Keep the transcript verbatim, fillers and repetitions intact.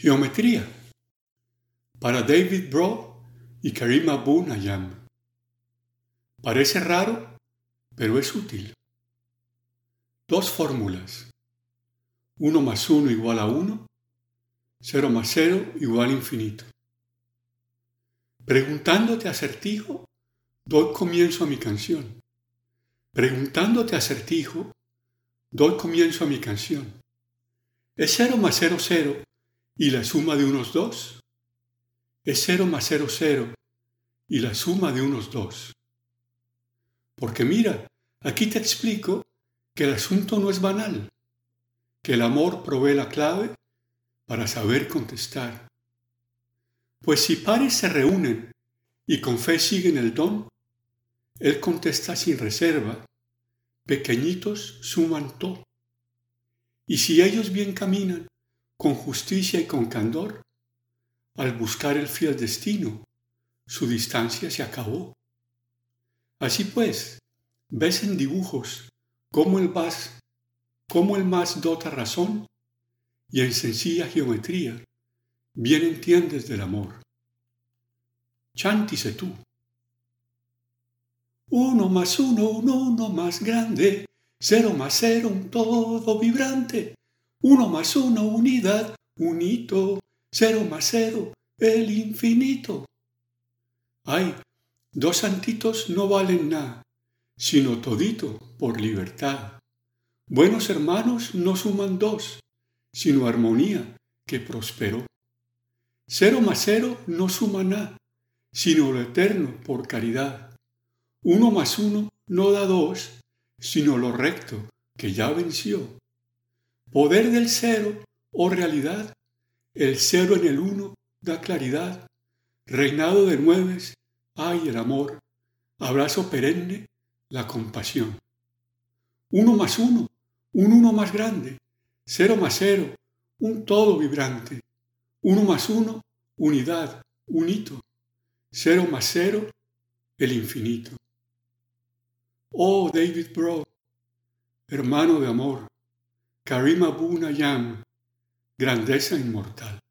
Geometría. Para David Brough y Karim Abu Nayam. Parece raro, pero es útil. Dos fórmulas. uno más uno igual a uno. cero más cero igual a infinito. Preguntándote acertijo, doy comienzo a mi canción. Preguntándote acertijo, doy comienzo a mi canción. ¿Es cero más cero cero y la suma de unos dos? Es cero más cero cero y la suma de unos dos. Porque mira, aquí te explico que el asunto no es banal, que el amor provee la clave para saber contestar. Pues si pares se reúnen y con fe siguen el don, él contesta sin reserva, pequeñitos suman todo. Y si ellos bien caminan, con justicia y con candor, al buscar el fiel destino, su distancia se acabó. Así pues, ves en dibujos cómo el más, cómo el más dota razón, y en sencilla geometría bien entiendes del amor. Chántice tú. Uno más uno, un uno más grande, cero más cero, un todo vibrante. Uno más uno, unidad, un hito, cero más cero, el infinito. Ay, dos santitos no valen nada, sino todito por libertad. Buenos hermanos no suman dos, sino armonía que prosperó. Cero más cero no suma nada, sino lo eterno por caridad. Uno más uno no da dos, sino lo recto que ya venció. Poder del cero, oh realidad, el cero en el uno da claridad. Reinado de nueves, ay el amor, abrazo perenne, la compasión. Uno más uno, un uno más grande, cero más cero, un todo vibrante. Uno más uno, unidad, un hito. Cero más cero, el infinito. Oh David Brough, hermano de amor, Karim Abu Nayam, grandeza inmortal.